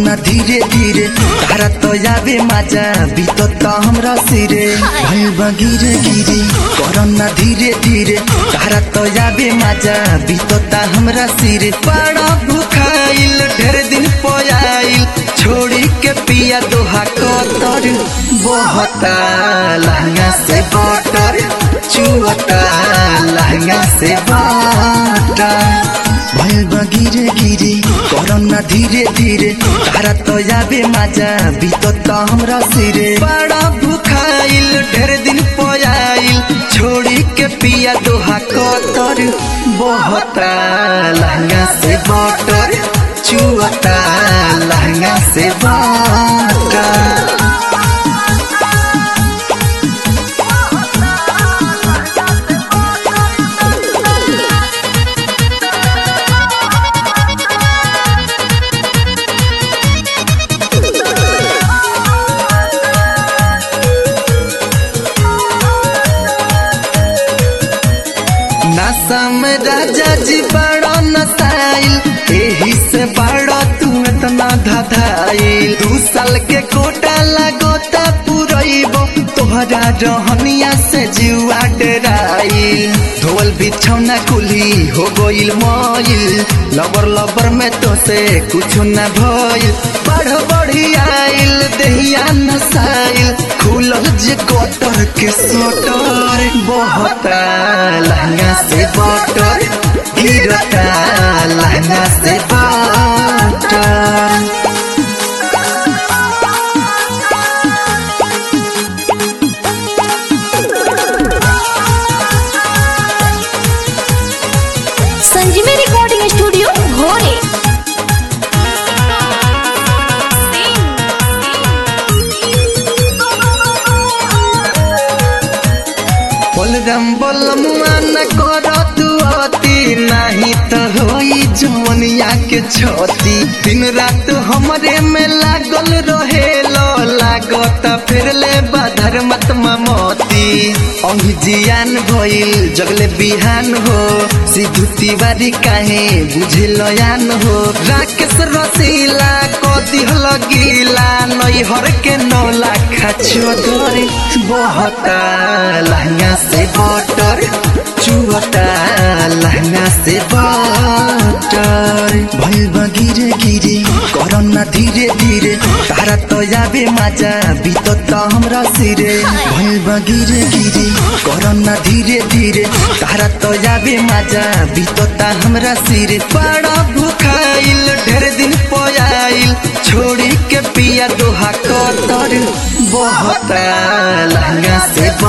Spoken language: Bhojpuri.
करना धीरे धीरे तारा तो यावे मजा बीतता हमरा सिरे भइल गिरे गिरे करना धीरे धीरे तारा तो यावे मजा बीतता हमरा सिरे बड़ा भूखाइल ढेर दिन पयाइल छोड़ी के पिया दोहा कतर बहता लहंगा से बटर चुअता लहंगा से बटर भइल गिरे गिरे करना धीरे धीरे तारा तो यावे मजा बीतता हमरा सिरे बड़ा भूखाइल ढेर दिन पयाइल छोड़ी के पिया दोहा कतर बहता लहंगा से बटर चुअता लहंगा से बटर नसम राजा जी बड़ा नसाइल एही से बड़ा तू इतना धधाइल 2 साल के कोटा लगोता पुरइबो तोहरा रहनिया से जीवा डराइल धोल बिछौना कुली हो गइल मइल लबर लबर में तो से कुछ न भइल बढ़ी आइल देहिया नसाइल खुलल जे कोटर के सोटर बहता लहंगा से बटर गिरता लहंगा से बटर संजीवनी रिकॉर्डिंग स्टूडियो घोड़े बोलमुआ न कर तू अति नहीं तो होई जवनिया के छती दिन रात हमरे में लागल रहे लागत फिर ले बाधर मत ममती अंगी जियान भइल जगले बिहान हो सिद्धू तिवारी काहे बुझे लयान हो राकेश रसीला कदी लगीला नैहर के 9 लाख चोदर बहता लहंगा से बटर चुअता लहंगा से बटर भइल गिरे गिरे करना धीरे धीरे तारा तो यावे मजा बीतता हमरा सिरे भइल गिरे गिरे करना धीरे धीरे तारा तो यावे मजा बीतता हमरा सिरे बड़ा भूखाइल ढेर दिन पयाइल छोड़ी के पिया दोहा कतर बहता लहंगा से